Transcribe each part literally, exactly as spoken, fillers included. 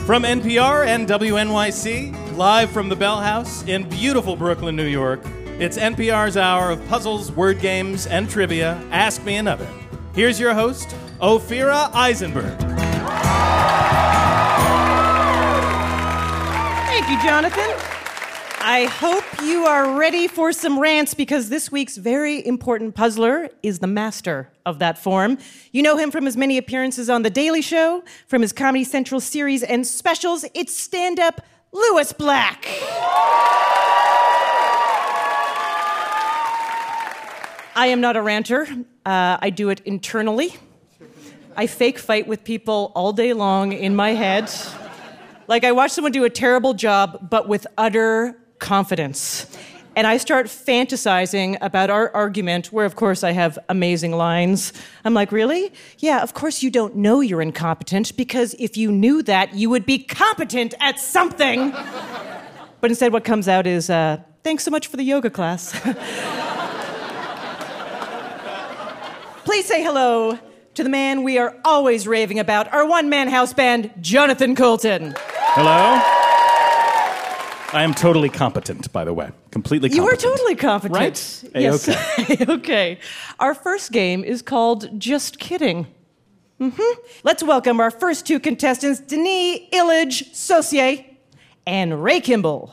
From N P R and W N Y C, live from the Bell House in beautiful Brooklyn, New York, it's N P R's hour of puzzles, word games, and trivia. Ask Me Another. Here's your host, Ophira Eisenberg. Thank you, Jonathan. I hope you are ready for some rants because this week's very important puzzler is the master of that form. You know him from his many appearances on The Daily Show, from his Comedy Central series and specials. It's stand-up Lewis Black. I am not a ranter. Uh, I do it internally. I fake fight with people all day long in my head. Like I watch someone do a terrible job, but with utter confidence. And I start fantasizing about our argument, where, of course, I have amazing lines. I'm like, really? Yeah, of course you don't know you're incompetent, because if you knew that, you would be competent at something. But instead, what comes out is, uh, thanks so much for the yoga class. Please say hello to the man we are always raving about, our one-man house band, Jonathan Coulton. Hello? I am totally competent, by the way. Completely competent. You are totally competent. Right? Yes. A-okay. Okay. Our first game is called Just Kidding. Mm-hmm. Let's welcome our first two contestants, Denis Illich-Saucier and Ray Kimball.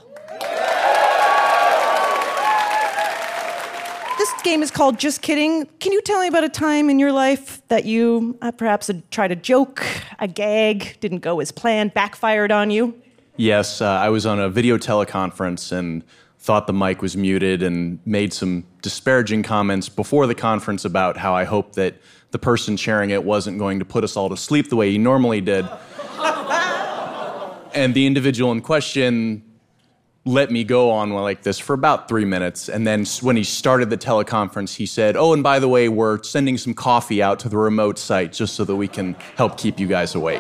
This game is called Just Kidding. Can you tell me about a time in your life that you uh, perhaps had tried a joke, a gag, didn't go as planned, backfired on you? Yes, uh, I was on a video teleconference and thought the mic was muted and made some disparaging comments before the conference about how I hoped that the person sharing it wasn't going to put us all to sleep the way he normally did. And the individual in question let me go on like this for about three minutes. And then when he started the teleconference, he said, oh, and by the way, we're sending some coffee out to the remote site just so that we can help keep you guys awake.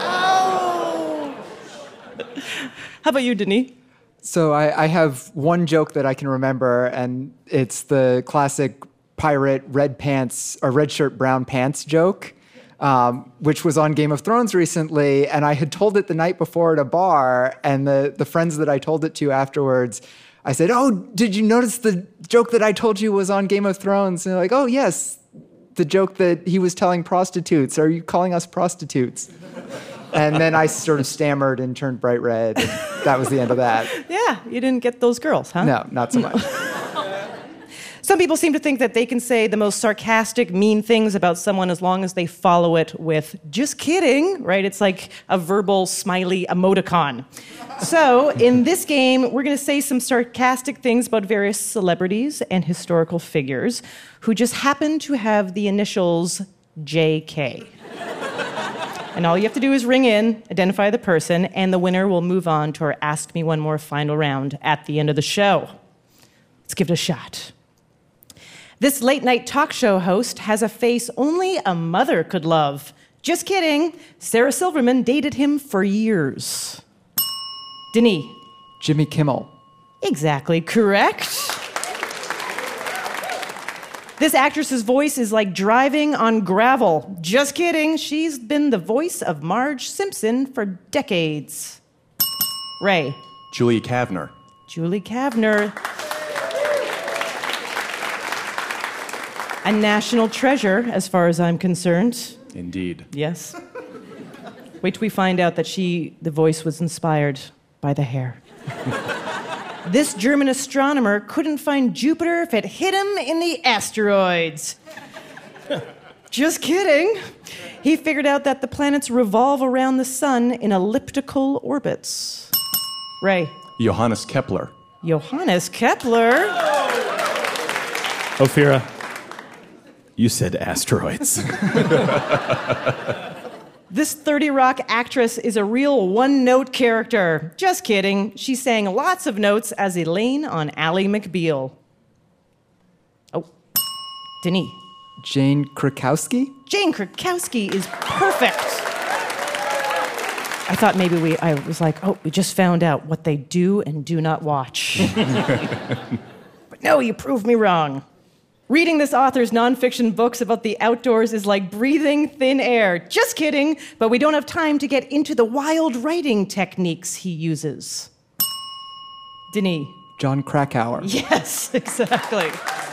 How about you, Denis? So I, I have one joke that I can remember, and it's the classic pirate red pants or red shirt, brown pants joke, um, which was on Game of Thrones recently. And I had told it the night before at a bar, and the, the friends that I told it to afterwards, I said, oh, did you notice the joke that I told you was on Game of Thrones? And they're like, oh, yes, the joke that he was telling prostitutes. Are you calling us prostitutes? And then I sort of stammered and turned bright red. And that was the end of that. Yeah, you didn't get those girls, huh? No, not so much. Some people seem to think that they can say the most sarcastic, mean things about someone as long as they follow it with, just kidding, right? It's like a verbal smiley emoticon. So in this game, we're going to say some sarcastic things about various celebrities and historical figures who just happen to have the initials J K. And all you have to do is ring in, identify the person, and the winner will move on to our Ask Me One More final round at the end of the show. Let's give it a shot. This late-night talk show host has a face only a mother could love. Just kidding. Sarah Silverman dated him for years. Denis. Jimmy Kimmel. Exactly correct. This actress's voice is like driving on gravel. Just kidding. She's been the voice of Marge Simpson for decades. Ray. Julia Kavner. Julie Kavner. A national treasure, as far as I'm concerned. Indeed. Yes. Wait till we find out that she, the voice was inspired by the hair. This German astronomer couldn't find Jupiter if it hit him in the asteroids. Just kidding. He figured out that the planets revolve around the sun in elliptical orbits. Ray. Johannes Kepler. Johannes Kepler. Ophira, you said asteroids. This thirty Rock actress is a real one-note character. Just kidding. She sang lots of notes as Elaine on Ally McBeal. Oh, Denis. Jane Krakowski? Jane Krakowski is perfect. I thought maybe we, I was like, oh, we just found out what they do and do not watch. But no, you proved me wrong. Reading this author's nonfiction books about the outdoors is like breathing thin air. Just kidding, but we don't have time to get into the wild writing techniques he uses. Denis. John Krakauer. Yes, exactly.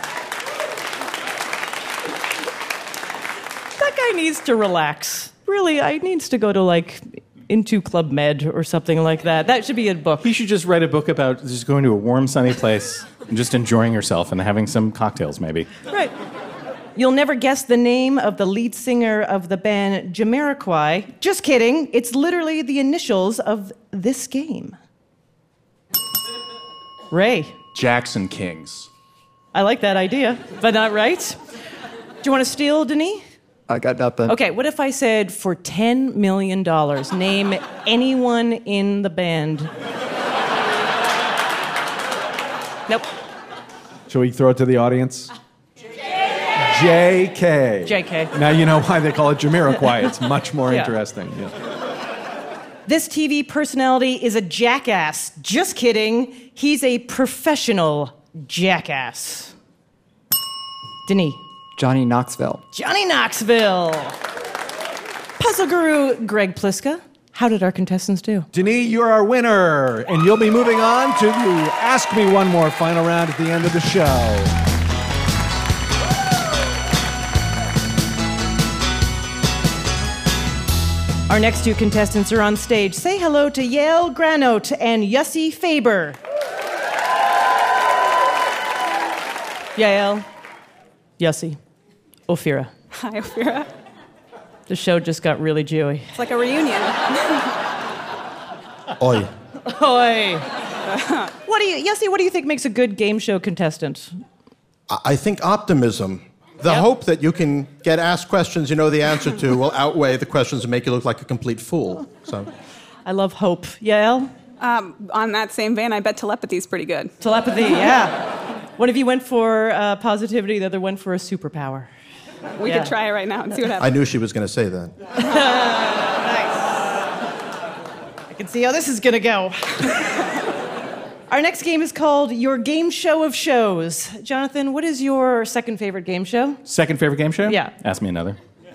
That guy needs to relax. Really, I needs to go to like into Club Med or something like that. That should be a book. You should just write a book about just going to a warm, sunny place and just enjoying yourself and having some cocktails, maybe. Right. You'll never guess the name of the lead singer of the band Jamiroquai. Just kidding. It's literally the initials of this game. Ray. Jackson Kings. I like that idea, but not right. Do you want to steal, Denis? I got nothing. Okay, what if I said for ten million dollars, name anyone in the band? Nope. Shall we throw it to the audience? J K. J K. Now you know why they call it Jamiroquai. It's much more Yeah. interesting. Yeah. This T V personality is a jackass. Just kidding. He's a professional jackass. Denis. Johnny Knoxville. Johnny Knoxville. Puzzle guru Greg Pliska. How did our contestants do? Denis, you're our winner, and you'll be moving on to Ask Me One More final round at the end of the show. Our next two contestants are on stage. Say hello to Yael Granote and Yussi Faber. Yael, Yussi, Ophira. Hi, Ophira. The show just got really Jewy. It's like a reunion. Oi. Oi. What do you, Yussi, what do you think makes a good game show contestant? I I think optimism. The Yep. hope that you can get asked questions you know the answer to will outweigh the questions that make you look like a complete fool. So, I love hope. Yael? Um, on that same vein, I bet telepathy's pretty good. Telepathy, yeah. One of you went for uh, positivity, the other went for a superpower. We Yeah. could try it right now and see what I happens. knew she was going to say that. I can see how this is going to go. Our next game is called Your Game Show of Shows. Jonathan, what is your second favorite game show? Second favorite game show? Yeah. Ask me another.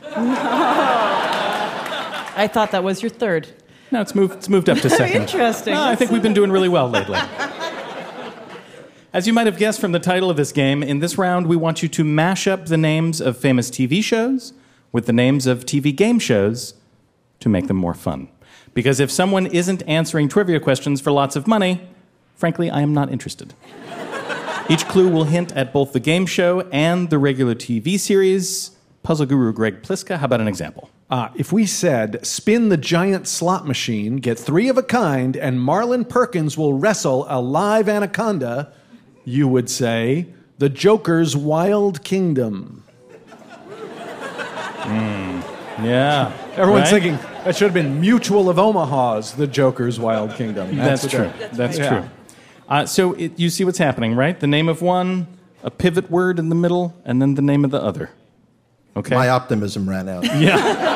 I thought that was your third. No, it's moved, it's moved up to second. Interesting. No, I think we've been doing really well lately. As you might have guessed from the title of this game, in this round we want you to mash up the names of famous T V shows with the names of T V game shows to make them more fun. Because if someone isn't answering trivia questions for lots of money, frankly, I am not interested. Each clue will hint at both the game show and the regular T V series. Puzzle guru Greg Pliska, how about an example? Uh, if we said, spin the giant slot machine, get three of a kind, and Marlon Perkins will wrestle a live anaconda, you would say, The Joker's Wild Kingdom. Mm, yeah. Everyone's right? thinking, that should have been Mutual of Omaha's The Joker's Wild Kingdom. That's, what true. that- That's Yeah. true. Uh, so it, you see what's happening, right? The name of one, a pivot word in the middle, and then the name of the other. Okay? My optimism ran out. Yeah.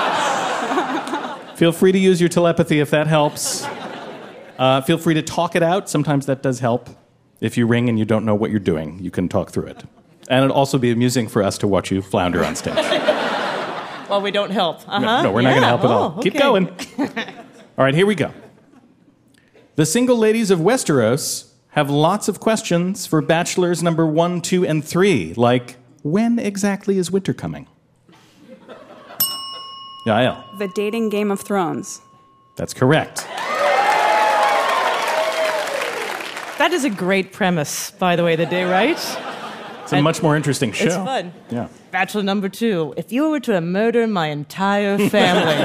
Feel free to use your telepathy if that helps. Uh, feel free to talk it out. Sometimes that does help. If you ring and you don't know what you're doing, you can talk through it. And it'll also be amusing for us to watch you flounder on stage. Well, we don't help. Uh-huh. No, no, we're not going to help at all. Oh, Keep okay. going. All right, here we go. The single ladies of Westeros have lots of questions for bachelors number one, two, and three, like, when exactly is winter coming? Yael. The dating Game of Thrones. That's correct. That is a great premise, by the way, the day, right? It's a much more interesting show. It's fun. Yeah. Bachelor number two. If you were to murder my entire family,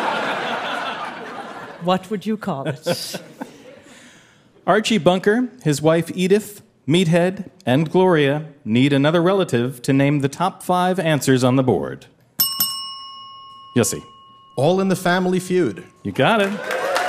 what would you call it? Archie Bunker, his wife Edith, Meathead, and Gloria need another relative to name the top five answers on the board. Yussi. All in the Family Feud. You got it.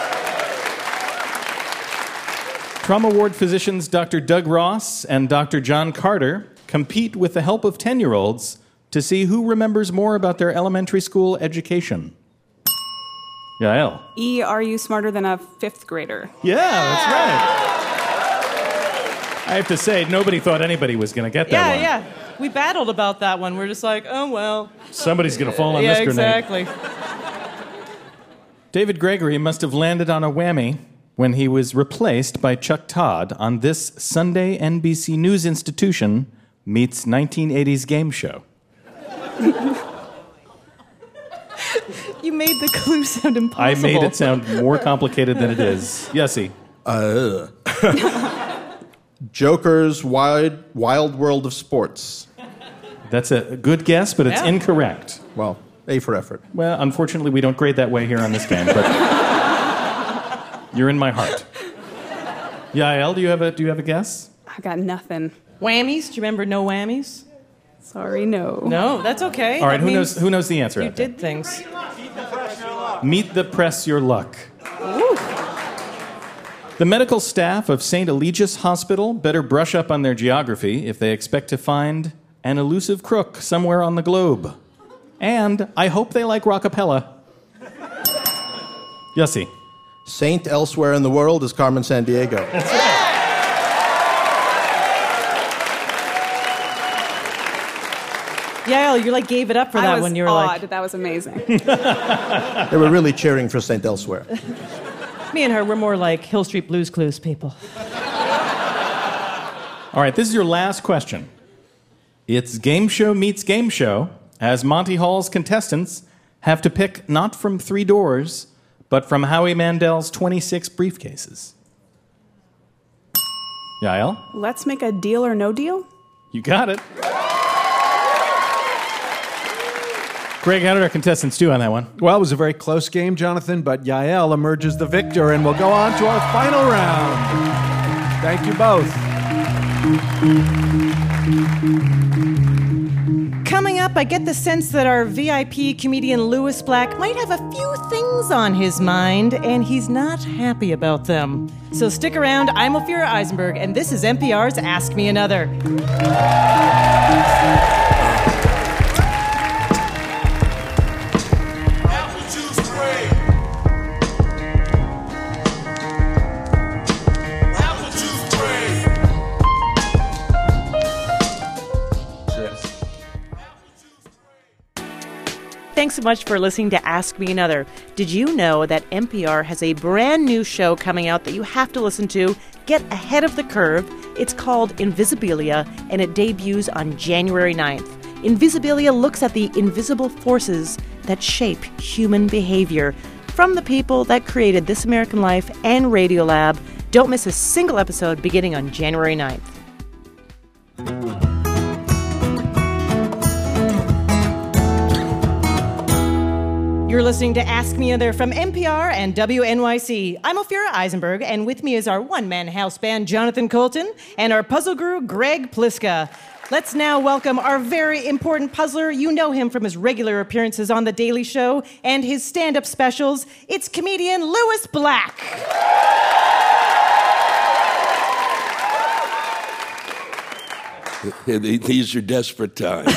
Trauma ward physicians Doctor Doug Ross and Doctor John Carter compete with the help of ten-year-olds to see who remembers more about their elementary school education. Yael. E, are you smarter than a fifth grader? Yeah, that's right. I have to say, nobody thought anybody was going to get that Yeah, one. yeah. We battled about that one. We're just like, oh, well. Somebody's going to fall on yeah, this grenade. exactly. David Gregory must have landed on a whammy when he was replaced by Chuck Todd on this Sunday N B C News institution meets nineteen eighties game show. You made the clue sound I impossible. made it sound more complicated than it is. Yessie. Uh, Joker's Wild, Wild World of Sports. That's a good guess, but it's Yeah. incorrect. Well, A for effort. Well, unfortunately, we don't grade that way here on this game, but you're in my heart. Yael, do you have a do you have a guess? I got nothing. Whammies? Do you remember no whammies? Sorry, no. No, that's okay. All right, That who means knows who knows the answer? You out there? did things. Meet the press your luck. Ooh. The medical staff of Saint Eligius Hospital better brush up on their geography if they expect to find an elusive crook somewhere on the globe. And I hope they like rockapella. Yossi. Saint elsewhere in the world is Carmen Sandiego. Yael, you like gave it up for I that was one. You were awed. like, That was amazing. They were really cheering for Saint Elsewhere. me and her, we're more like Hill Street Blues Clues people. All right, this is your last question. It's game show meets game show, as Monty Hall's contestants have to pick not from three doors, but from Howie Mandel's twenty-six briefcases. Yael, Let's make a deal or no deal? you got it. Greg, how did our contestants do on that one? Well, it was a very close game, Jonathan, but Yael emerges the victor, and we'll go on to our final round. Thank you both. Coming up, I get the sense that our V I P comedian Louis Black might have a few things on his mind, and he's not happy about them. So stick around. I'm Ophira Eisenberg, and this is N P R's Ask Me Another. Thanks so much for listening to Ask Me Another. Did you know that N P R has a brand new show coming out that you have to listen to? Get ahead of the curve. It's called Invisibilia, and it debuts on January ninth. Invisibilia looks at the invisible forces that shape human behavior from the people that created This American Life and Radiolab. Don't miss a single episode beginning on January ninth. You're listening to Ask Me Another from N P R and W N Y C. I'm Ophira Eisenberg, and with me is our one-man house band, Jonathan Colton, and our puzzle guru, Greg Pliska. Let's now welcome our very important puzzler. You know him from his regular appearances on The Daily Show and his stand-up specials. It's comedian Louis Black. These are desperate times.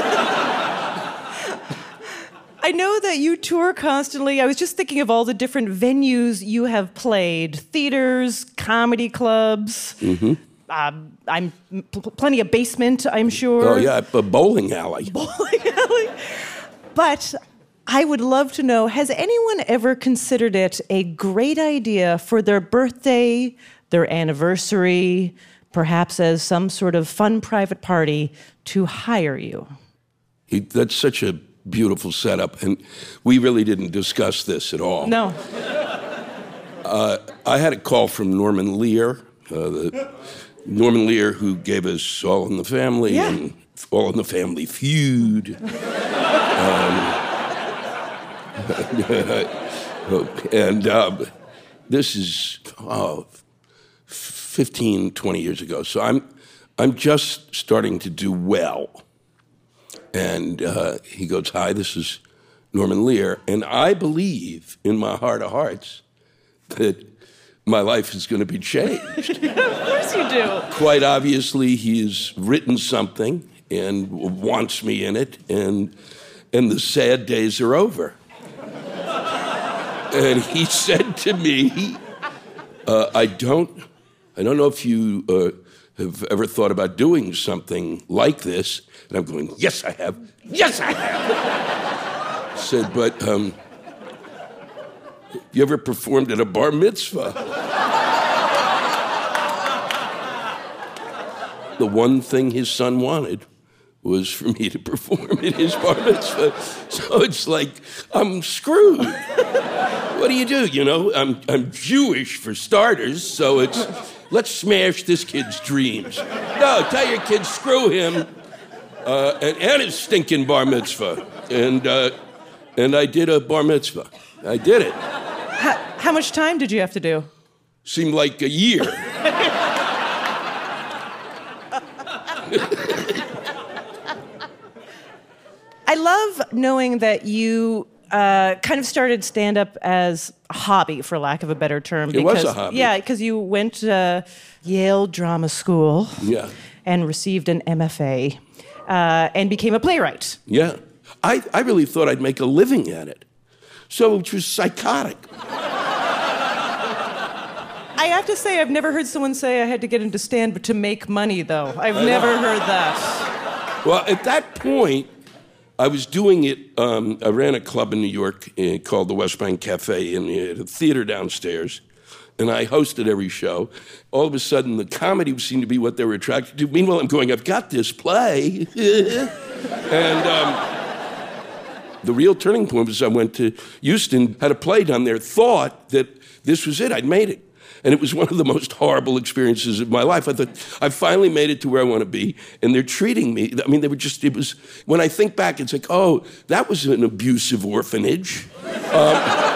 I know that you tour constantly. I was just thinking of all the different venues you have played. Theaters, comedy clubs. Mm-hmm. Um, I'm pl- plenty of basement, I'm sure. Oh, yeah, a bowling alley. Bowling alley. But I would love to know, has anyone ever considered it a great idea for their birthday, their anniversary, perhaps as some sort of fun private party, to hire you? He, that's such a beautiful setup, and we really didn't discuss this at all. No. Uh, I had a call from Norman Lear, uh, the Norman Lear who gave us All in the Family Yeah. and All in the Family Feud. um, and um, this is oh, fifteen, twenty years ago. So I'm, I'm just starting to do well. And uh, he goes, hi, this is Norman Lear. And I believe in my heart of hearts that my life is going to be changed. Of course you do. Quite obviously, he's written something and wants me in it, and and the sad days are over. And he said to me, uh, I don't, I don't know if you uh, have ever thought about doing something like this. And I'm going, yes, I have. Yes, I have. I said, but um, you ever performed at a bar mitzvah? The one thing his son wanted was for me to perform at his bar mitzvah. So it's like, I'm screwed. What do you do? You know, I'm, I'm Jewish for starters, so it's, let's smash this kid's dreams. No, tell your kid, screw him, uh, and, and his stinking bar mitzvah. And, uh, and I did a bar mitzvah. I did it. How, how much time did you have to do? Seemed like a year. I love knowing that you uh, kind of started stand-up as a hobby, for lack of a better term. It because, was a hobby. Yeah, because you went to uh, Yale Drama School Yeah. and received an M F A uh, and became a playwright. Yeah. I, I really thought I'd make a living at it. So it was psychotic. I have to say, I've never heard someone say I had to get into stand to make money, though. I've never heard that. Well, at that point, I was doing it. Um, I ran a club in New York uh, called the West Bank Cafe, and it had a theater downstairs. And I hosted every show. All of a sudden, the comedy seemed to be what they were attracted to. Meanwhile, I'm going, I've got this play. and um, the real turning point was I went to Houston, had a play done there, thought that this was it. I'd made it. And it was one of the most horrible experiences of my life. I thought, I finally made it to where I want to be, and they're treating me. I mean, they were just, it was, when I think back, it's like, oh, that was an abusive orphanage. Um,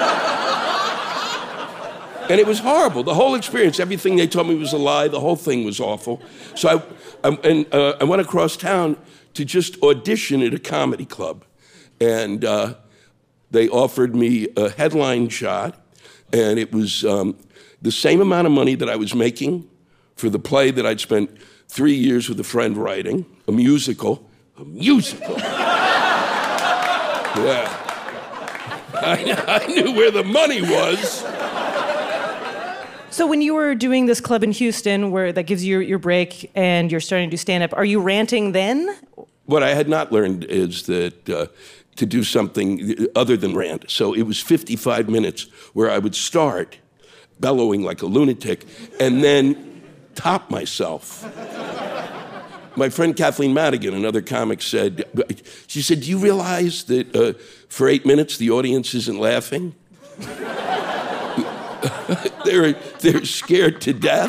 and it was horrible. The whole experience, everything they told me was a lie. The whole thing was awful. So I, I, and, uh, I went across town to just audition at a comedy club. And uh, they offered me a headline shot, and it was... Um, the same amount of money that I was making for the play that I'd spent three years with a friend writing, a musical, a musical. Yeah. I, I knew where the money was. So when you were doing this club in Houston, where that gives you your break and you're starting to do stand-up, are you ranting then? What I had not learned is that uh, to do something other than rant. So it was fifty-five minutes where I would start bellowing like a lunatic, and then top myself. My friend Kathleen Madigan, another comic, said, she said, do you realize that uh, for eight minutes the audience isn't laughing? they're, they're scared to death.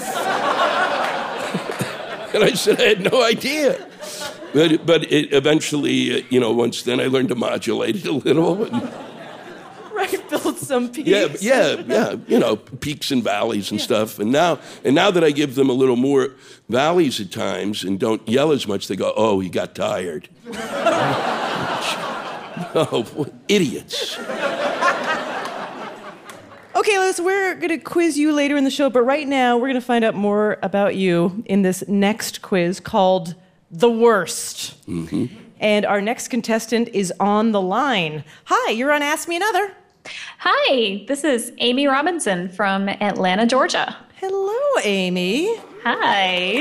And I said, I had no idea. But, but it eventually, uh, you know, once then I learned to modulate it a little. And, Right, build some peaks. Yeah, yeah, yeah. You know, peaks and valleys and yeah. stuff. And now, and now that I give them a little more valleys at times and don't yell as much, they go, "Oh, he got tired." Oh, what idiots! Okay, Liz, we're going to quiz you later in the show, but right now we're going to find out more about you in this next quiz called The Worst. Mm-hmm. And our next contestant is on the line. Hi, you're on Ask Me Another. Hi, this is Amy Robinson from Atlanta, Georgia. Hello, Amy. Hi.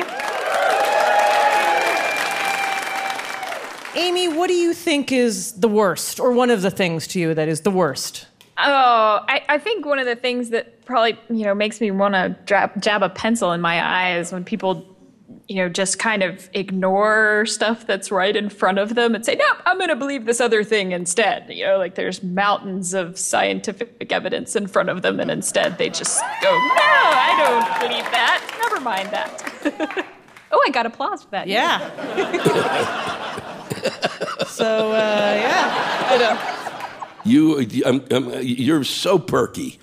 Amy, what do you think is the worst, or one of the things to you that is the worst? Oh, I, I think one of the things that probably, you know, makes me want to jab, jab a pencil in my eye is when people, you know, just kind of ignore stuff that's right in front of them and say, no, I'm going to believe this other thing instead. You know, like there's mountains of scientific evidence in front of them, and instead they just go, no, I don't believe that. Never mind that. Oh, I got applause for that. Yeah. So, uh, yeah, I know. You, um, um, you're so perky.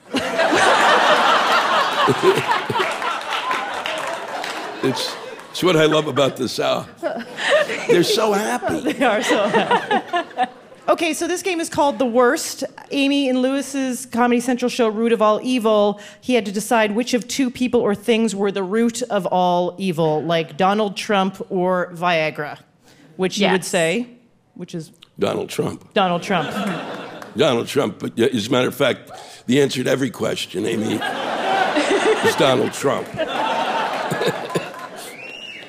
it's, it's what I love about the South. They're so happy. They are so happy. Okay, so this game is called The Worst. Amy, in Lewis's Comedy Central show, Root of All Evil, he had to decide which of two people or things were the root of all evil, like Donald Trump or Viagra, which you yes. would say, which is... Donald Trump. Donald Trump. Donald Trump. But as a matter of fact, the answer to every question, Amy, is Donald Trump.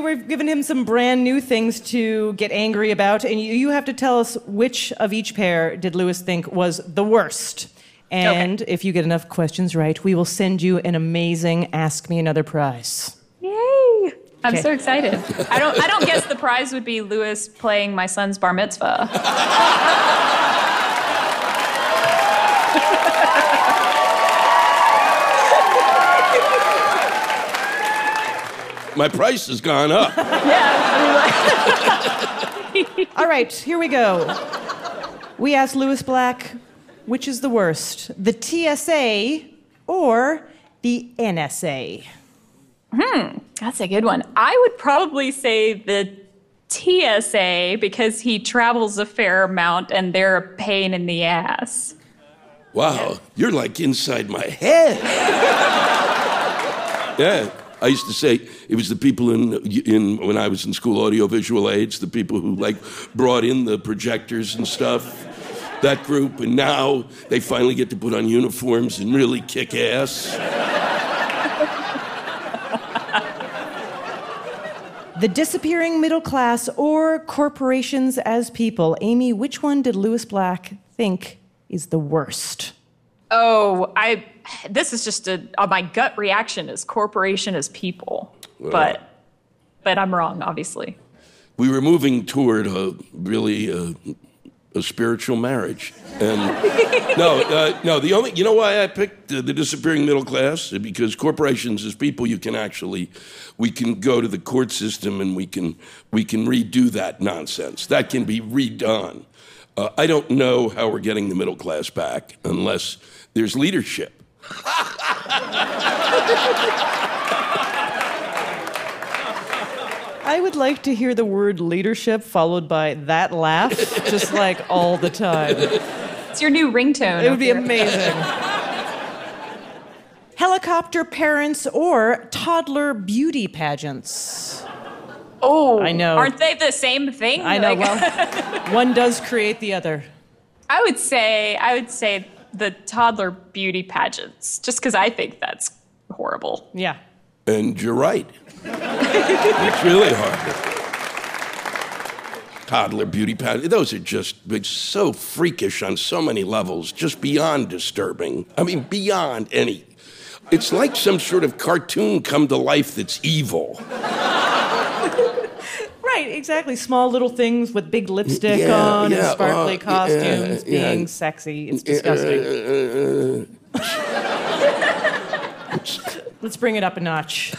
we've given him some brand new things to get angry about, and you, you have to tell us which of each pair did Lewis think was the worst. And okay. if you get enough questions right, we will send you an amazing Ask Me Another prize. Yay! I'm Okay. so excited. I don't. I don't guess the prize would be Lewis playing my son's bar mitzvah. My price has gone up. All right, here we go. We asked Lewis Black, which is the worst, the T S A or the N S A? Hmm, that's a good one. I would probably say the T S A because he travels a fair amount and they're a pain in the ass. Wow, you're like inside my head. Yeah, I used to say it was the people in in when I was in school, audiovisual aids, the people who like brought in the projectors and stuff. That group, and now they finally get to put on uniforms and really kick ass. The disappearing middle class or corporations as people. Amy, which one did Lewis Black think is the worst? Oh, I. This is just a. Uh, my gut reaction is corporation as people, Well, but but I'm wrong, obviously. We were moving toward a really uh, a spiritual marriage, and no, uh, no. The only you know why I picked uh, the disappearing middle class because corporations as people, you can actually we can go to the court system and we can we can redo that nonsense. That can be redone. Uh, I don't know how we're getting the middle class back unless there's leadership. I would like to hear the word leadership followed by that laugh, just like all the time. It's your new ringtone. It would be here. amazing. Helicopter parents or toddler beauty pageants? Oh, I know. Aren't they the same thing? I know. Like- Well, one does create the other. I would say I would say the toddler beauty pageants, just because I think that's horrible. Yeah. And you're right. It's really hard. Toddler beauty pageant. Those are just it's so freakish on so many levels, just beyond disturbing. I mean, beyond any. It's like some sort of cartoon come to life that's evil. Right, exactly. Small little things with big lipstick Yeah, on yeah, and sparkly uh, costumes yeah, yeah. being sexy. It's disgusting. Let's bring it up a notch.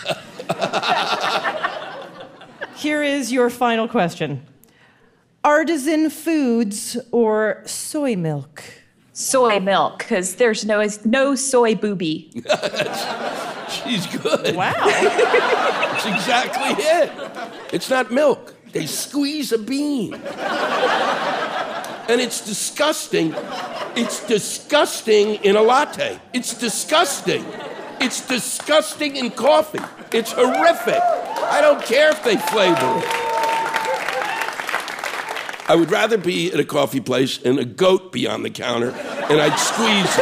Here is your final question. Artisan foods or soy milk? Soy milk, because there's no no soy booby. She's good. Wow. That's exactly it. It's not milk. They squeeze a bean. And it's disgusting. It's disgusting in a latte. It's disgusting. It's disgusting in coffee. It's horrific. I don't care if they flavor it. I would rather be at a coffee place and a goat be on the counter and I'd squeeze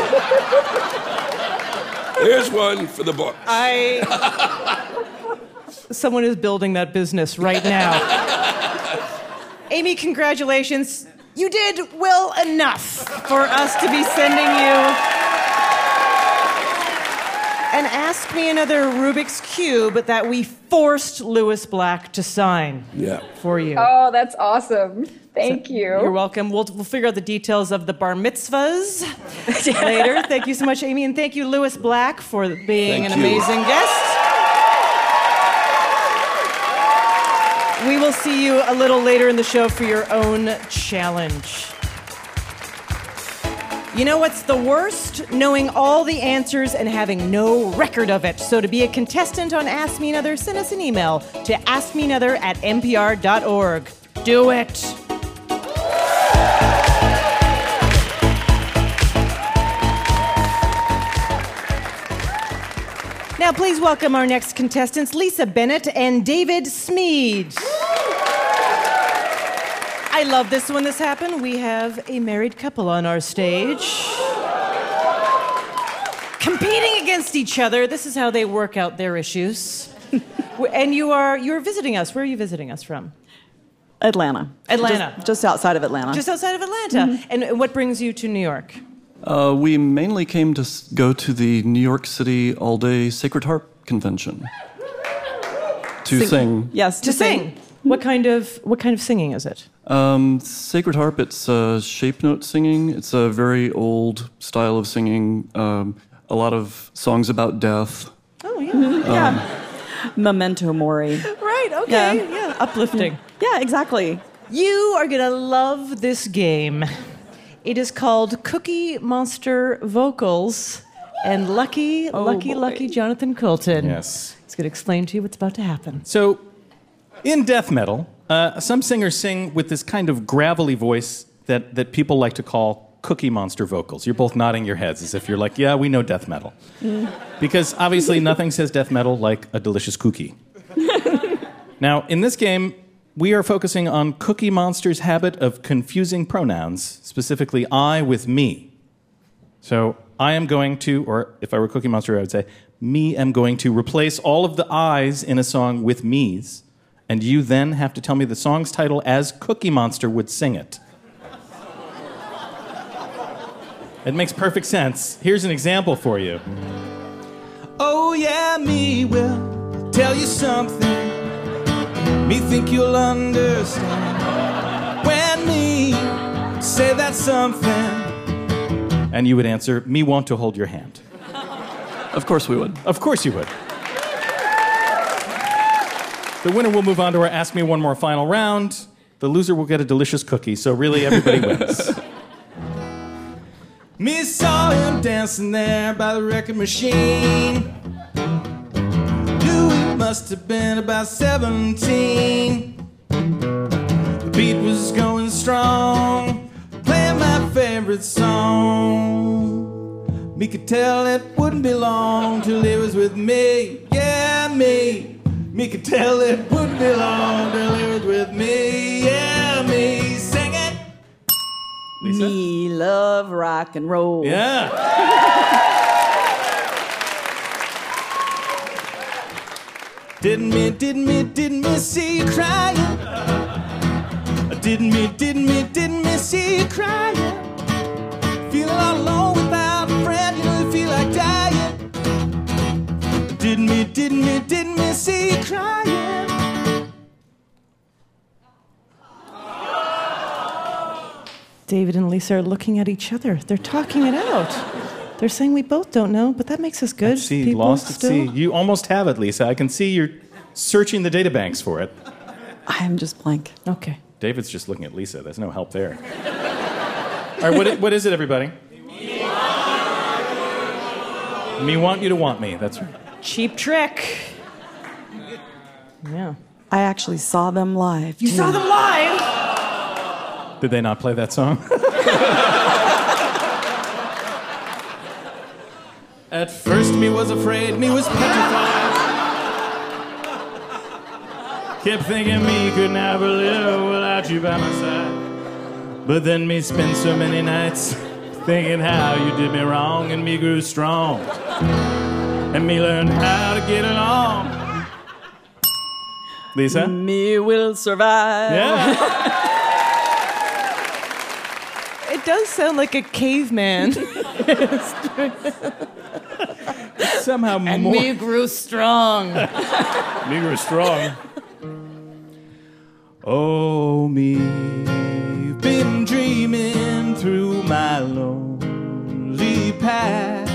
it. Here's one for the books. I... Someone is building that business right now. Amy, congratulations. You did well enough for us to be sending you an Ask Me Another Rubik's Cube that we forced Lewis Black to sign Yeah. for you. Oh, that's awesome. Thank you. You're welcome. We'll, we'll figure out the details of the bar mitzvahs later. Thank you so much, Amy, and thank you, Lewis Black, for being Thank an you. amazing guest. We will see you a little later in the show for your own challenge. You know what's the worst? Knowing all the answers and having no record of it. So to be a contestant on Ask Me Another, send us an email to askmeanother at n p r dot org. Do it. Now, please welcome our next contestants, Lisa Bennett and David Smead. I love this when this happened. We have a married couple on our stage. Competing against each other. This is how they work out their issues. And you are you're visiting us. Where are you visiting us from? Atlanta. Atlanta. Just, just outside of Atlanta. Just outside of Atlanta. Mm-hmm. And what brings you to New York? Uh, we mainly came to s- go to the New York City All-Day Sacred Harp Convention to sing. sing. Yes, to, To sing. sing. What kind of what kind of singing is it? Um, Sacred Harp, it's uh, shape note singing. It's a very old style of singing. Um, a lot of songs about death. Oh yeah. Mm-hmm. Yeah. Memento Mori. Right, okay. Yeah. Yeah. Uplifting. Yeah, exactly. You are going to love this game. It is called Cookie Monster Vocals, and lucky, Oh, lucky, boy. lucky Jonathan Coulton. Yes. He's going to explain to you what's about to happen. So, in death metal, uh, some singers sing with this kind of gravelly voice that, that people like to call Cookie Monster vocals. You're both nodding your heads as if you're like, yeah, we know death metal. Mm. Because obviously nothing says death metal like a delicious cookie. Now, in this game, we are focusing on Cookie Monster's habit of confusing pronouns, specifically I with me. So I am going to, or if I were Cookie Monster, I would say, me am going to replace all of the I's in a song with me's, and you then have to tell me the song's title as Cookie Monster would sing it. It makes perfect sense. Here's an example for you. Oh yeah, me will tell you something. Me think you'll understand when me say that something. And you would answer, me want to hold your hand. Of course we would. Of course you would. The winner will move on to our Ask Me One More final round. The loser will get a delicious cookie, so really everybody wins. Me saw him dancing there by the record machine. Knew he must have been about seventeen. The beat was going strong, playing my favorite song. Me could tell it wouldn't be long till he was with me, yeah, me. Me could tell it wouldn't be long till he was with me, yeah, me. Sing it, Lisa. Me love rock and roll. Yeah. Didn't me, didn't me, didn't me see you crying? Didn't me, didn't me, didn't me see you crying? Feeling all alone without a friend, you know you feel like dying. Didn't me, didn't me, didn't me see you crying? David and Lisa are looking at each other. They're talking it out. They're saying we both don't know, but that makes us good. At sea, people lost at still. sea. You almost have it, Lisa. I can see you're searching the databanks for it. I am just blank. Okay. David's just looking at Lisa. There's no help there. All right, what, i- what is it, everybody? Me want you to want me. That's right. Cheap trick. Yeah. I actually saw them live. You too. saw them live? Did they not play that song? At first me was afraid, me was petrified. Kept thinking me could never live without you by my side. But then me spent so many nights thinking how you did me wrong, and me grew strong. And me learned how to get along. Lisa? Me will survive. Yeah. It does sound like a caveman. Somehow and more. me grew strong. Me grew strong. Oh, me, been dreaming through my lonely past.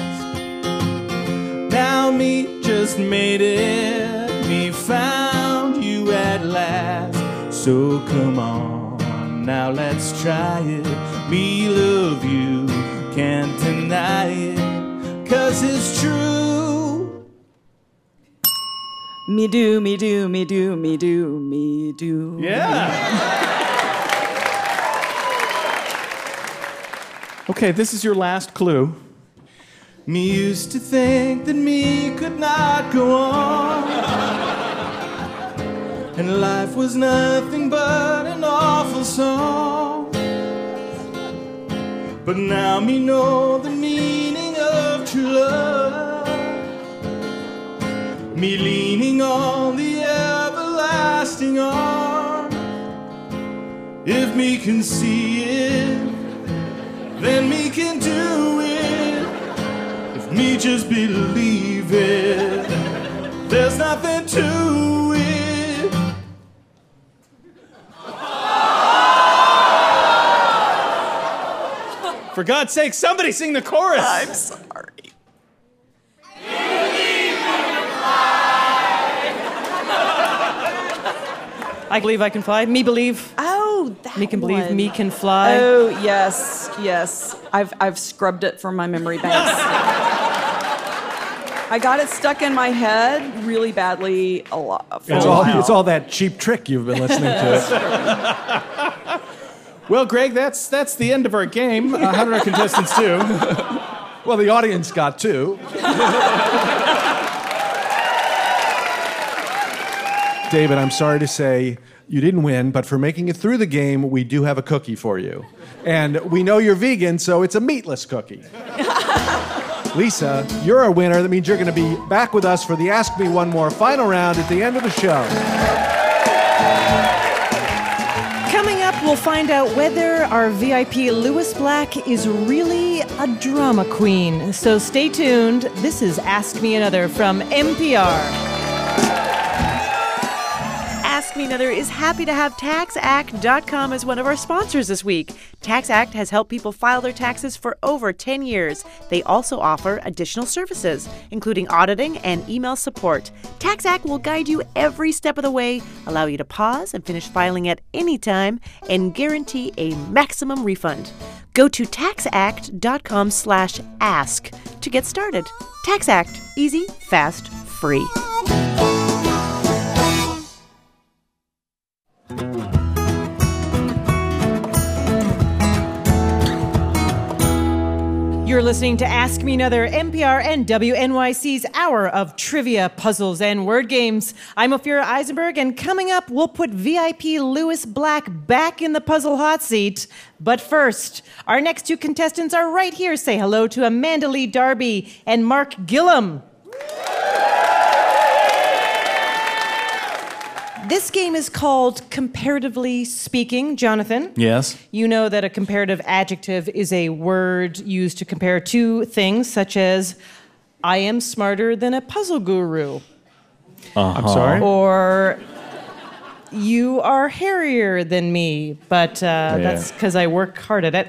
Now me just made it. Me found you at last. So come on, now let's try it. Me love you, can't deny it. 'Cause it's true. Me do, me do, me do, me do, me do. Yeah. Okay, this is your last clue. Me used to think that me could not go on, and life was nothing but an awful song. But now me know the meaning of true love. me leaning on the everlasting arm. If me can see it, then me can do it. If me just believe it, there's nothing to it. For God's sake, somebody sing the chorus. I'm sorry. I believe I can fly. Me believe. Oh, that Me can believe. one. Me can fly. Oh, yes, yes. I've I've scrubbed it from my memory banks. I got it stuck in my head really badly a lot. For It's a all, while. it's all that cheap trick you've been listening to. Well, Greg, that's that's the end of our game. Uh, how did our contestants do? Well, the audience got two. David, I'm sorry to say you didn't win, but for making it through the game, we do have a cookie for you. And we know you're vegan, so it's a meatless cookie. Lisa, you're our winner. That means you're going to be back with us for the Ask Me One More final round at the end of the show. Coming up, we'll find out whether our V I P Lewis Black is really a drama queen. So stay tuned. This is Ask Me Another from N P R. Ask Me Another is happy to have tax act dot com as one of our sponsors this week. TaxAct has helped people file their taxes for over ten years. They also offer additional services, including auditing and email support. TaxAct will guide you every step of the way, allow you to pause and finish filing at any time, and guarantee a maximum refund. Go to tax act dot com slash ask to get started. TaxAct. Easy, fast, free. You're listening to Ask Me Another, N P R and W N Y C's hour of trivia, puzzles, and word games. I'm Ophira Eisenberg, and coming up, we'll put V I P Lewis Black back in the puzzle hot seat. But first, our next two contestants are right here. Say hello to Amanda Lee Darby and Mark Gillum. This game is called Comparatively Speaking. Jonathan? Yes? You know that a comparative adjective is a word used to compare two things, such as, I am smarter than a puzzle guru. Uh-huh. I'm sorry? Or, you are hairier than me, but uh, Yeah. that's because I work hard at it.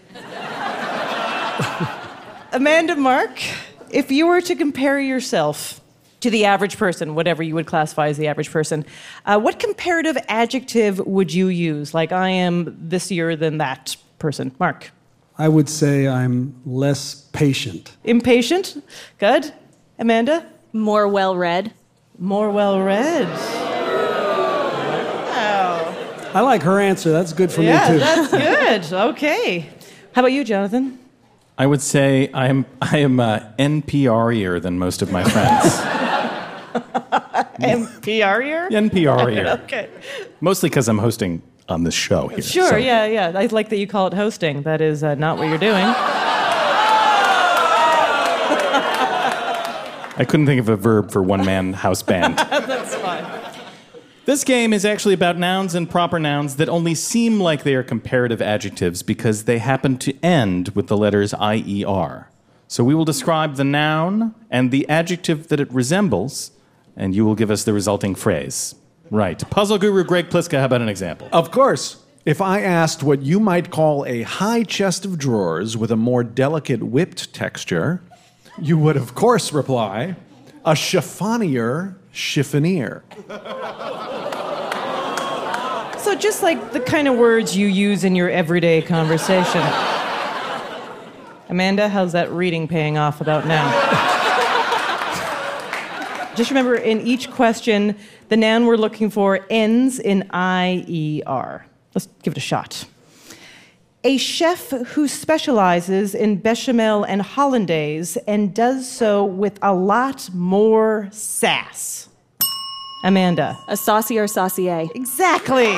Amanda, Mark, if you were to compare yourself to the average person, whatever you would classify as the average person, uh, what comparative adjective would you use? Like, I am this year than that person. Mark? I would say I'm less patient. Impatient? Good. Amanda? More well-read. More well-read. I like her answer. That's good for Yeah, me, too. that's good. Okay. How about you, Jonathan? I would say I'm I am uh, N P R-ier than most of my friends. N P R-ier? N P R-ier. Okay. Mostly because I'm hosting on this show here. Sure, so. yeah, yeah. I like that you call it hosting. That is uh, not what you're doing. I couldn't think of a verb for one-man house band. That's fine. This game is actually about nouns and proper nouns that only seem like they are comparative adjectives because they happen to end with the letters I E R. So we will describe the noun and the adjective that it resembles, and you will give us the resulting phrase. Right. Puzzle guru Greg Pliska, how about an example? Of course. If I asked what you might call a high chest of drawers with a more delicate whipped texture, you would, of course, reply, a chiffonier chiffonier. So just like the kind of words you use in your everyday conversation. Amanda, how's that reading paying off about now? Just remember, in each question, the noun we're looking for ends in I E R. Let's give it a shot. A chef who specializes in bechamel and hollandaise and does so with a lot more sass. Amanda. A saucier saucier. Exactly.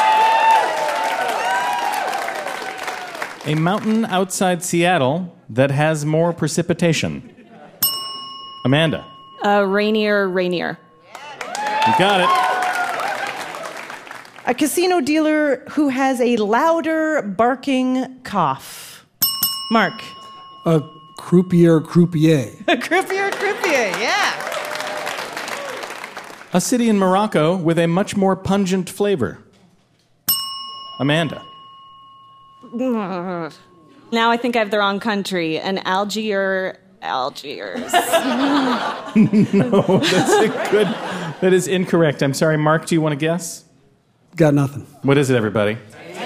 A mountain outside Seattle that has more precipitation. Amanda. Uh, Rainier, Rainier. You got it. A casino dealer who has a louder barking cough. Mark. A croupier, croupier. A croupier, croupier, yeah. A city in Morocco with a much more pungent flavor. Amanda. Now I think I have the wrong country. An Algier, Algiers. No, that's a good. That is incorrect. I'm sorry, Mark. Do you want to guess? Got nothing. What is it, everybody?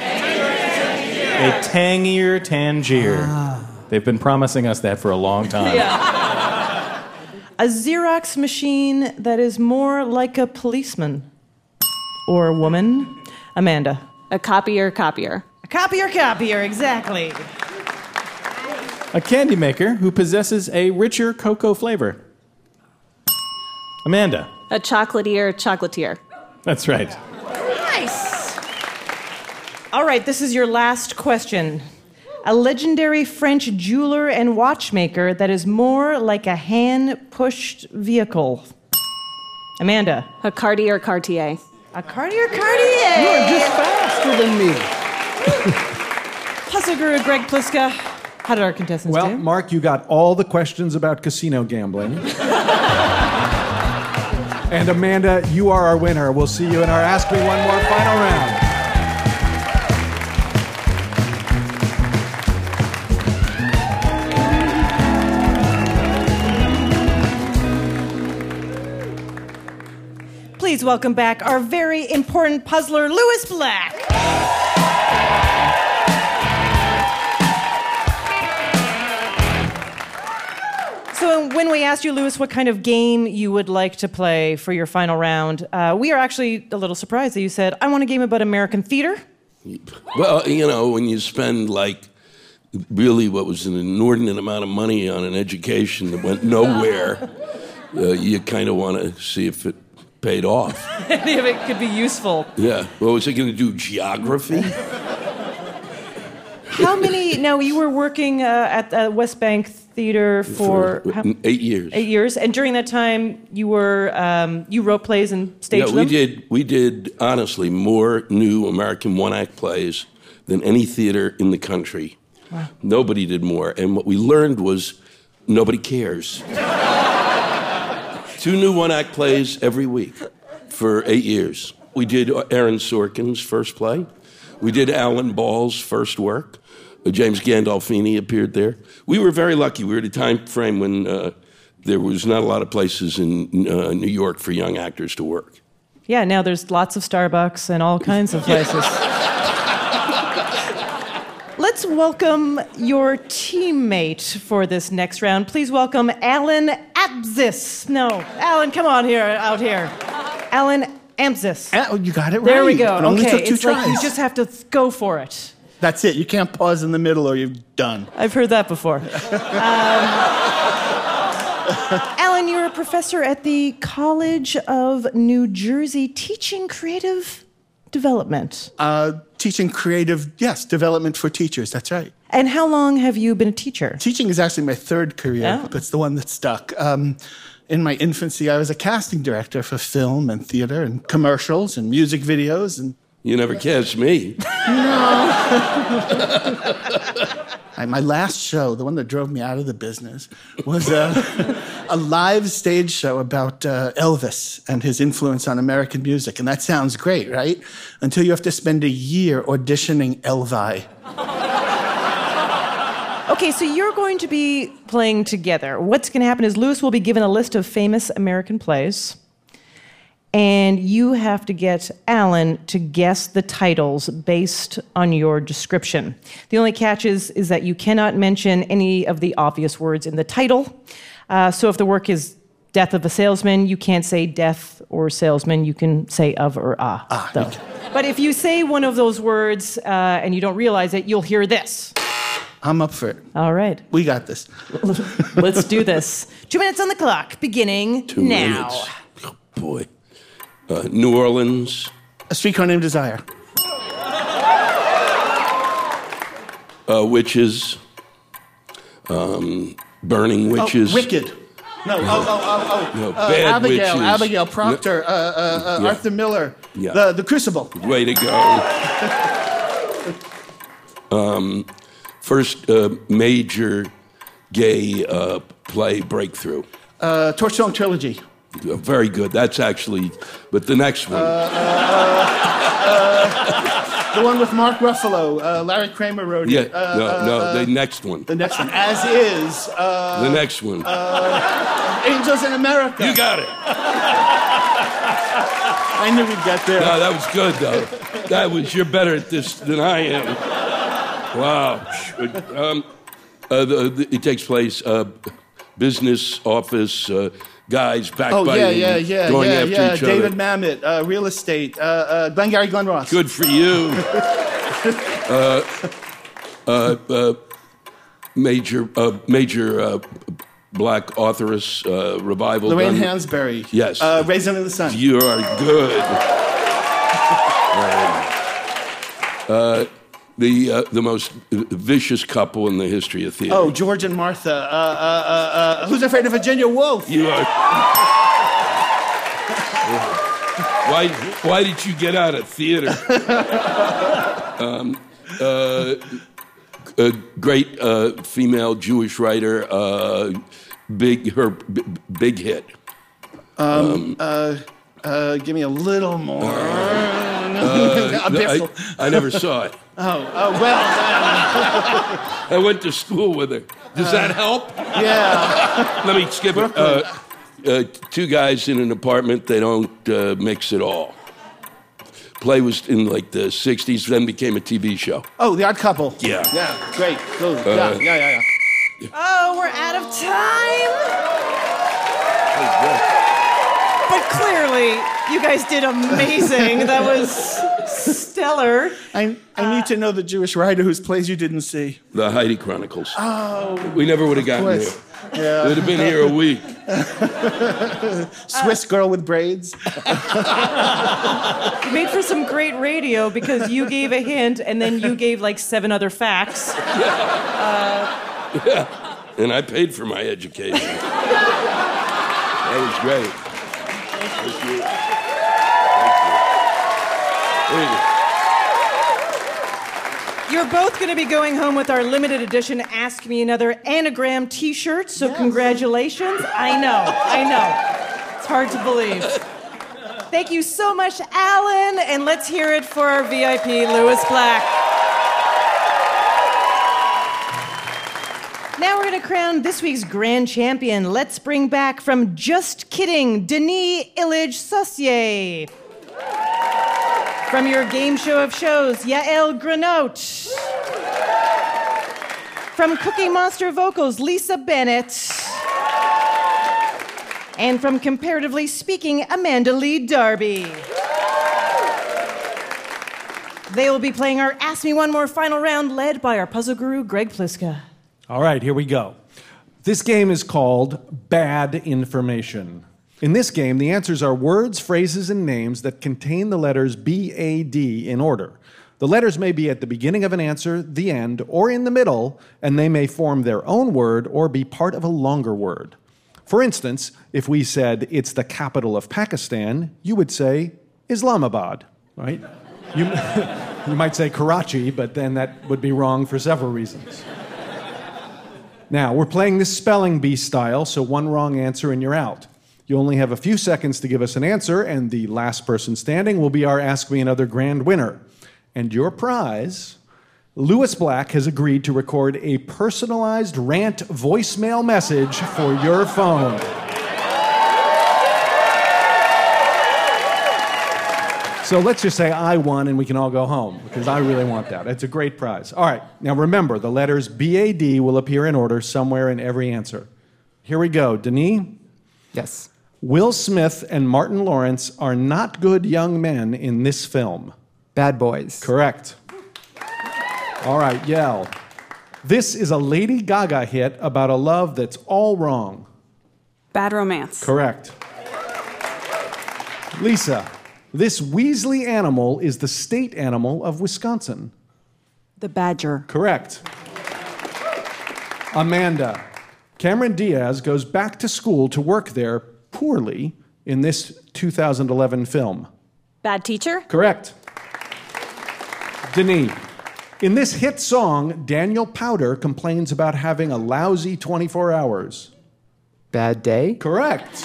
A Tangier Tangier. Ah. They've been promising us that for a long time. Yeah. A Xerox machine that is more like a policeman. Or woman. Amanda. A copier, copier. A copier, copier, exactly. A candy maker who possesses a richer cocoa flavor. Amanda. A chocolatier, chocolatier. That's right. Nice. All right, this is your last question. A legendary French jeweler and watchmaker that is more like a hand-pushed vehicle. Amanda. A Cartier, Cartier. A Cartier, Cartier. You are just faster than me. Puzzle guru Greg Pliska. How did our contestants well, do? Well, Mark, you got all the questions about casino gambling. And Amanda, you are our winner. We'll see you in our Ask Me One More final round. Please welcome back our very important puzzler, Lewis Black. So when we asked you, Lewis, what kind of game you would like to play for your final round, uh, we are actually a little surprised that you said, I want a game about American theater. Well, you know, when you spend like really what was an inordinate amount of money on an education that went nowhere, uh, you kind of want to see if it paid off. If it could be useful. Yeah. Well, was it going to do geography? How many? Now, you were working uh, at the West Bank Theater for, for how, eight years. Eight years, and during that time, you were um, you wrote plays and staged yeah, them. we did. We did honestly more new American one-act plays than any theater in the country. Wow. Nobody did more, and what we learned was nobody cares. Two new one-act plays every week for eight years. We did Aaron Sorkin's first play. We did Alan Ball's first work. James Gandolfini appeared there. We were very lucky. We were at a time frame when uh, there was not a lot of places in uh, New York for young actors to work. Yeah, now there's lots of Starbucks and all kinds of places. Let's welcome your teammate for this next round. Please welcome Alan Abzis. No, Alan, come on here, out here. Alan Amzis. Oh, you got it right. There we go. It only okay, took two it's tries. like you just have to th- go for it. That's it. You can't pause in the middle or you're done. I've heard that before. Um, Alan, you're a professor at the College of New Jersey teaching creative development. Uh, teaching creative, yes, development for teachers. That's right. And how long have you been a teacher? Teaching is actually my third career. Oh. That's the one that stuck. Um, in my infancy, I was a casting director for film and theater and commercials and music videos. And you never cast me. No. I, my last show, the one that drove me out of the business, was a, a live stage show about uh, Elvis and his influence on American music. And that sounds great, right? Until you have to spend a year auditioning Elvi. Okay, so you're going to be playing together. What's going to happen is Lewis will be given a list of famous American plays, and you have to get Alan to guess the titles based on your description. The only catch is, is that you cannot mention any of the obvious words in the title. Uh, so if the work is Death of a Salesman, you can't say death or salesman. You can say of or ah. Ah, though. okay. But if you say one of those words uh, and you don't realize it, you'll hear this. I'm up for it. All right. We got this. Let's do this. Two minutes on the clock, beginning Two now. minutes. Oh, boy. Uh, New Orleans. A Streetcar Named Desire. Uh, witches. Um, burning witches. Oh, Wicked. No, oh, oh, oh, oh. No, Uh, bad Abigail, witches. Abigail Proctor, uh, uh, uh, Yeah. Arthur Miller, Yeah. the, the Crucible. Way to go. um, first uh, major gay uh, play breakthrough. Uh, Torchstone Trilogy. Yeah, very good. That's actually, but the next one. Uh, uh, uh, the one with Mark Ruffalo. Uh, Larry Kramer wrote yeah, it. Uh, no, uh, no, uh, the next one. The next one. As is. Uh, the next one. Uh, Angels in America. You got it. I knew we'd get there. No, that was good, though. That was, you're better at this than I am. Wow. Um, uh, the, the, it takes place, uh, business, office, uh, guys backbiting, Oh, yeah, yeah, yeah, going yeah, after yeah. each David other. Mamet, uh, real estate, uh, uh, Glengarry Glen Ross. Good for you. uh, uh, uh, major, uh, major uh, black authoress uh, revival. Lorraine done. Hansberry. Yes. Uh, Raisin in the Sun. You are good. uh, the uh, the most vicious couple in the history of theater. Oh, George and Martha. Uh, uh, uh, uh, Who's Afraid of Virginia Woolf? You are. why Why did you get out of theater? um, uh, a great uh, female Jewish writer. Uh, big her b- big hit. Um, uh, uh, give me a little more. Uh, I, I never saw it. Oh, oh well. I went to school with her. Does that help? Yeah. Let me skip it. Uh, uh, two guys in an apartment. They don't uh, mix at all. Play was in like the sixties, then became a T V show. Oh, The Odd Couple. Yeah. Yeah, great. Cool. Uh, yeah, yeah, yeah, yeah. Oh, we're out of time. But clearly, you guys did amazing. That was stellar. I, I need to know the Jewish writer whose plays you didn't see. The Heidi Chronicles. Oh. We never would have gotten Of here. course. Yeah. We'd have been here a week. Swiss girl with braids. You made for some great radio because you gave a hint and then you gave like seven other facts. Uh, Yeah. And I paid for my education. That was great. Thank you. Thank you. You're both going to be going home with our limited edition Ask Me Another anagram t-shirt, so yes. Congratulations. I know, I know. It's hard to believe. Thank you so much, Alan, and let's hear it for our V I P, Lewis Black. Now we're going to crown this week's grand champion. Let's bring back from Just Kidding, Denis Illich-Saucier. From your game show of shows, Yael Granote. From Cookie Monster Vocals, Lisa Bennett. And from Comparatively Speaking, Amanda Lee Darby. They will be playing our Ask Me One More final round, led by our puzzle guru, Greg Pliska. All right, here we go. This game is called Bad Information. In this game, the answers are words, phrases, and names that contain the letters B A D in order. The letters may be at the beginning of an answer, the end, or in the middle, and they may form their own word or be part of a longer word. For instance, if we said, it's the capital of Pakistan, you would say Islamabad, right? You, you might say Karachi, but then that would be wrong for several reasons. Now, we're playing this spelling bee style, so one wrong answer and you're out. You only have a few seconds to give us an answer, and the last person standing will be our Ask Me Another grand winner. And your prize, Lewis Black has agreed to record a personalized rant voicemail message for your phone. So let's just say I won and we can all go home, because I really want that. It's a great prize. All right, now remember, the letters B A D will appear in order somewhere in every answer. Here we go. Denis? Yes. Will Smith and Martin Lawrence are not good young men in this film. Bad Boys. Correct. All right, yell. This is a Lady Gaga hit about a love that's all wrong. Bad Romance. Correct. Lisa, this Weasley animal is the state animal of Wisconsin. The badger. Correct. Amanda, Cameron Diaz goes back to school to work there poorly in this two thousand eleven film. Bad Teacher? Correct. Denis. In this hit song, Daniel Powder complains about having a lousy twenty-four hours. Bad Day? Correct.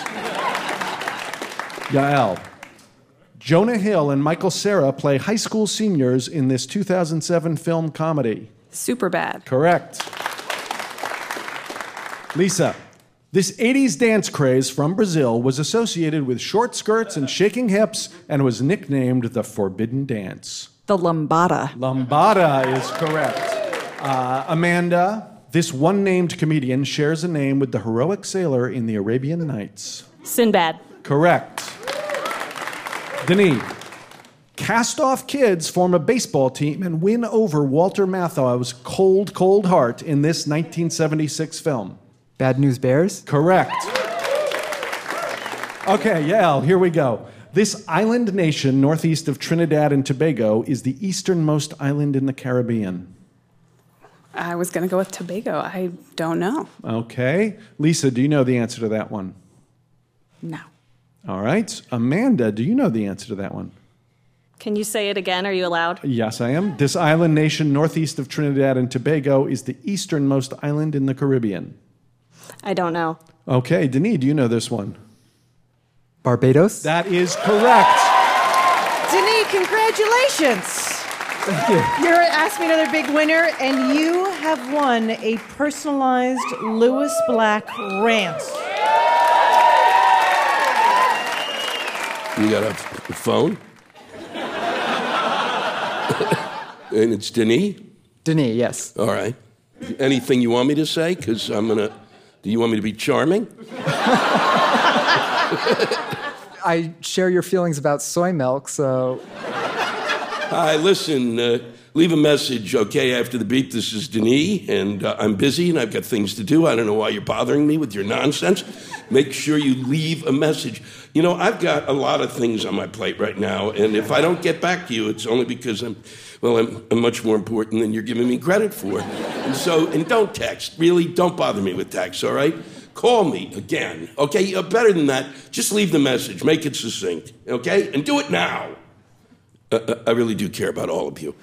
Yael. Jonah Hill and Michael Cera play high school seniors in this two thousand seven film comedy. Superbad. Correct. Lisa. This eighties dance craze from Brazil was associated with short skirts and shaking hips and was nicknamed the Forbidden Dance. The Lambada. Lambada is correct. Uh, Amanda. This one-named comedian shares a name with the heroic sailor in the Arabian Nights. Sinbad. Correct. Denis. Cast-off kids form a baseball team and win over Walter Matthau's Cold, Cold Heart in this nineteen seventy-six film. Bad News Bears? Correct. Okay, Yael, here we go. This island nation northeast of Trinidad and Tobago is the easternmost island in the Caribbean. I was going to go with Tobago. I don't know. Okay. Lisa, do you know the answer to that one? No. All right. Amanda, do you know the answer to that one? Can you say it again? Are you allowed? Yes, I am. This island nation northeast of Trinidad and Tobago is the easternmost island in the Caribbean. I don't know. Okay. Denis, do you know this one? Barbados? That is correct. Denis, congratulations. Thank you. You're Ask Me Another big winner, and you have won a personalized Lewis Black rant. You got a f- phone? And it's Denis? Denis, yes. All right. Anything you want me to say? Because I'm going to... Do you want me to be charming? I share your feelings about soy milk, so... Hi, listen, uh, leave a message, okay, after the beep. This is Denis, and uh, I'm busy, and I've got things to do. I don't know why you're bothering me with your nonsense. Make sure you leave a message. You know, I've got a lot of things on my plate right now, and if I don't get back to you, it's only because I'm, well, I'm, I'm much more important than you're giving me credit for. And so, and don't text. Really, don't bother me with text, all right? Call me again, okay? Uh, better than that, just leave the message. Make it succinct, okay? And do it now. Uh, I really do care about all of you.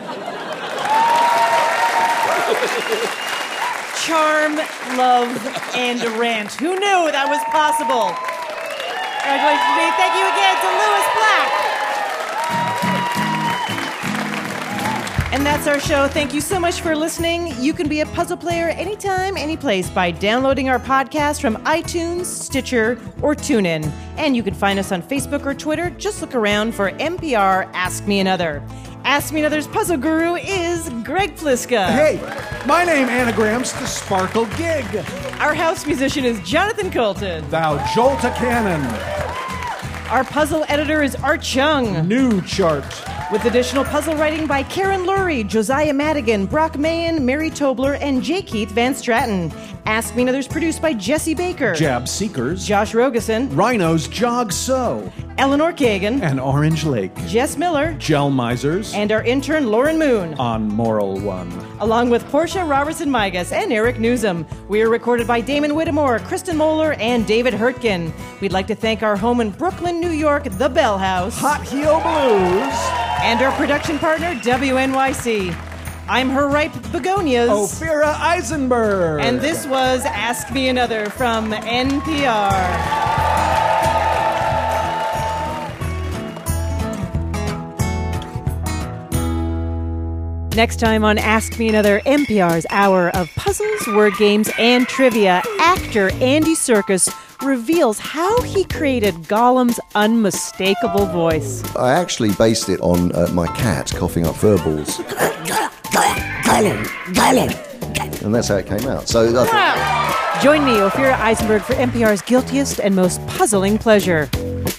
Charm, love, and rant. Who knew that was possible? Congratulations, Denis. Thank you again to Lewis Black. And that's our show. Thank you so much for listening. You can be a puzzle player anytime, anyplace by downloading our podcast from iTunes, Stitcher, or TuneIn. And you can find us on Facebook or Twitter. Just look around for N P R Ask Me Another. Ask Me Another's puzzle guru is Greg Pliska. Hey, my name anagrams to Sparkle Gig. Our house musician is Jonathan Colton. Thou Jolt a Cannon. Our puzzle editor is Art Chung. New chart. With additional puzzle writing by Karen Lurie, Josiah Madigan, Brock Mahan, Mary Tobler, and J. Keith Van Stratton. Ask Me Another's produced by Jesse Baker. Jab Seekers. Josh Rogeson. Rhinos Jog So. Eleanor Kagan. And Orange Lake. Jess Miller. Gel Misers. And our intern, Lauren Moon. On Moral One. Along with Portia Robertson Migas and Eric Newsom. We are recorded by Damon Whittemore, Kristen Moeller, and David Hurtgen. We'd like to thank our home in Brooklyn, New York, The Bell House. Hot Heel Blues. And our production partner, W N Y C. I'm her ripe begonias. Ophira Eisenberg. And this was Ask Me Another from N P R. Next time on Ask Me Another, N P R's hour of puzzles, word games, and trivia, actor Andy Serkis reveals how he created Gollum's unmistakable voice. I actually based it on uh, my cat coughing up furballs. Gollum, Gollum. And that's how it came out. So I thought... Wow. Join me, Ophira Eisenberg, for N P R's guiltiest and most puzzling pleasure.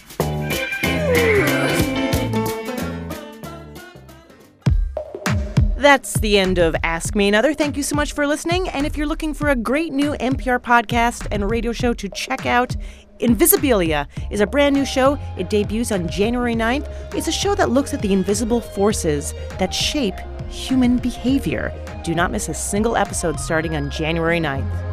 That's the end of Ask Me Another. Thank you so much for listening. And if you're looking for a great new N P R podcast and radio show to check out, Invisibilia is a brand new show. It debuts on January ninth. It's a show that looks at the invisible forces that shape human behavior. Do not miss a single episode starting on January ninth.